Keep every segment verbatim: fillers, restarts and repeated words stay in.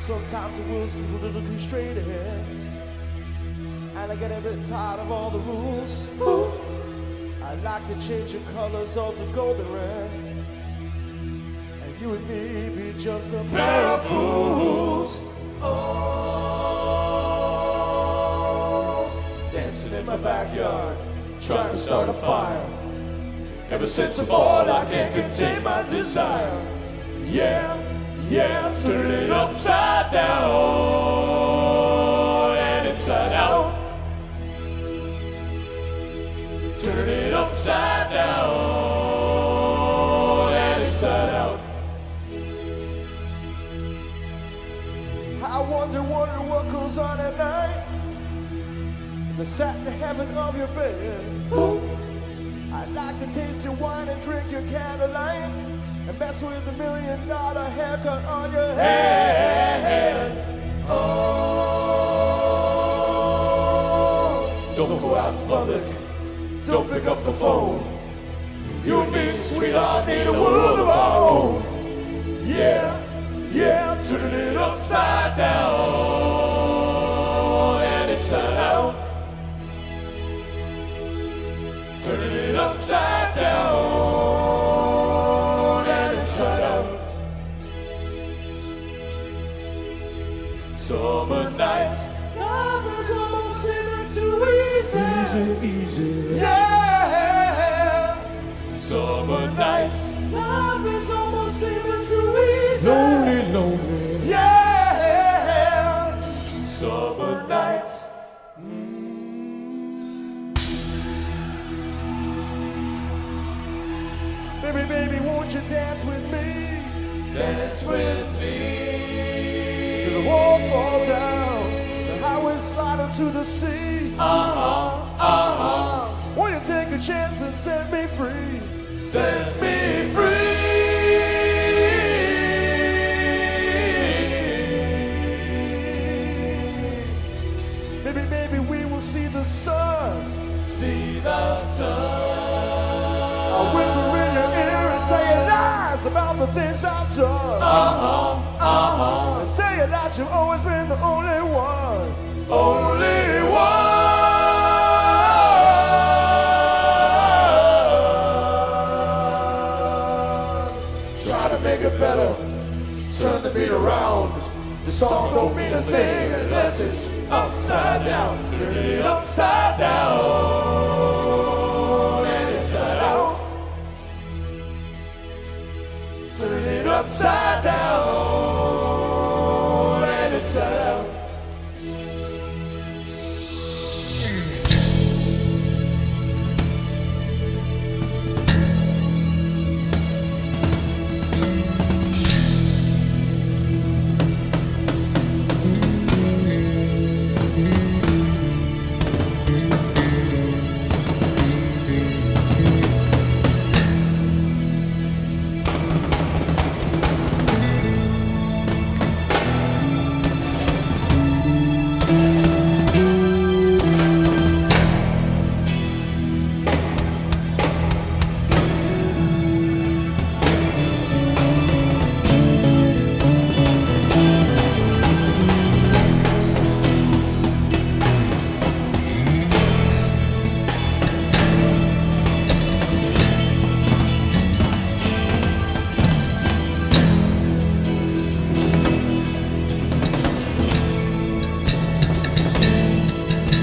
Sometimes the wheels seem a little too straight ahead, and I get a bit tired of all the rules. Ooh. I like to change your colors all to golden red, and you and me be just a pair of fools. Oh, dancing in my backyard, trying to start a fire. Ever since I fall, I can't contain my desire. Yeah, yeah, turn it upside down and inside out. Turn it upside down and inside out. I wonder, wonder what goes on at night in the satin heaven of your bed. Ooh. I'd like to taste your wine and drink your candlelight and mess with the million dollar haircut on your head. Oh, don't go out in public, don't pick up the phone. You and me, sweetheart, need a world of our own. Yeah, yeah, turn it upside down and inside out. Turn it upside down and inside out. Summer nights, love is almost seeming too easy. Easy, easy. Yeah. Summer nights, love is almost seeming too easy. Lonely, lonely. Yeah. Summer nights. Baby, baby, won't you dance with me? Dance with me. Till the walls fall down, the highways slide into the sea. Uh-huh, uh-huh. Won't you take a chance and set me free? Set me free. Baby, baby, we will see the sun. See the sun. I'll whisper in your ear and tell you lies about the things I've done. Uh-huh, uh-huh. And tell you that you've always been the only one. Only one. Try to make it better, turn the beat around. The song don't mean a thing unless it's upside down. Turn it upside down and inside out. Turn it upside down and inside out.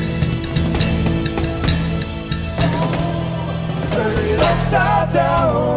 Upside down